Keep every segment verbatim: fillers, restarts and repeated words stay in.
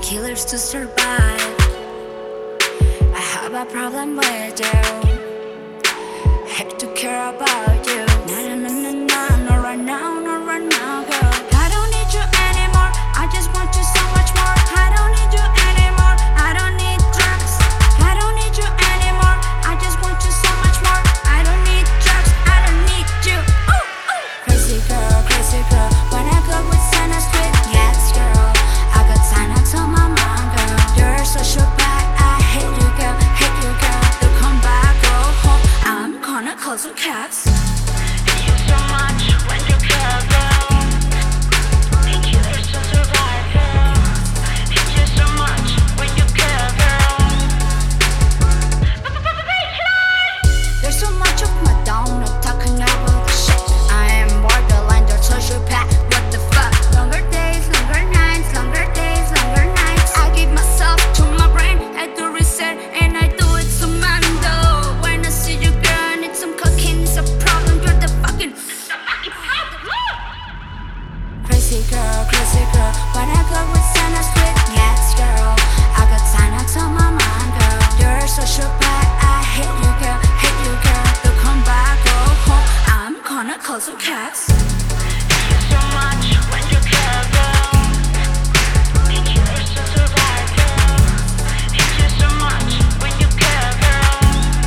killers to survive. I have a problem with you. Hate to care about you. Nah, nah, nah, nah, nah, not right now, not right now, girl. I don't need you anymore. I just want you so much more. I don't need you anymore. I don't need drugs. I don't need you anymore. I just want you so much more. I don't need drugs. I don't need you. Ooh, ooh. Crazy girl, crazy girl. When I go with Santa Street, yes, girl. I got Xanax on my mind, girl. You're such a bad. I hate you, girl. Hate you, girl. To come back, go home. I'm gonna call some cats. Hate you so much when you care, girl. Hate you to survive, girl. Hate you so much when you care, girl. There's so much of my down, not talking about the shit. I am borderline, you're sociopath. What the fuck? Longer days, longer nights, longer days, longer nights. I give myself to my brain, I do reset, and I do it so mando. When I see you, girl, I need some cocaine, it's a problem. You're the fucking crazy girl, crazy girl. When I go with Santa Street, yes, girl. I got Xanax on my mind, girl. You're a sociopath. I hate you, girl. Hate you, girl. To come back, go home. I'm gonna call some cats. Hate you so much when you care, girl. Hate you to survive, girl. Hate you so much when you care, girl.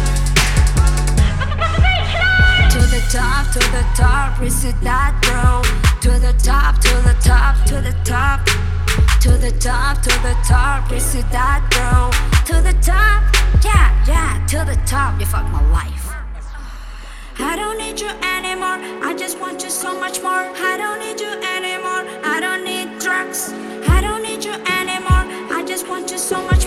To the top, to the top, reset that, bro. To the top, to the top, to the top. To the top, to the top, reset that, bro. To the top, yeah, yeah, to the top. You fuck my life. I don't need you anymore. I just want you so much more. I don't need you anymore. I don't need drugs. I don't need you anymore. I just want you so much